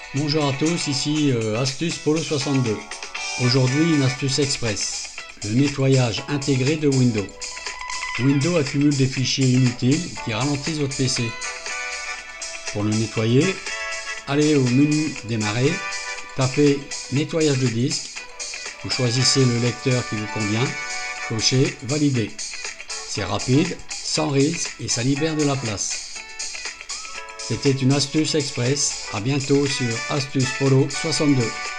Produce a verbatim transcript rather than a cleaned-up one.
Bonjour à tous, ici euh, Astuce Polo soixante-deux. Aujourd'hui, une astuce express, le nettoyage intégré de Windows. Windows accumule des fichiers inutiles qui ralentissent votre P C. Pour le nettoyer, allez au menu Démarrer, tapez Nettoyage de disque, vous choisissez le lecteur qui vous convient, cochez Valider. C'est rapide, sans risque et ça libère de la place. C'était une astuce express. À bientôt sur Astuce Polo soixante-deux.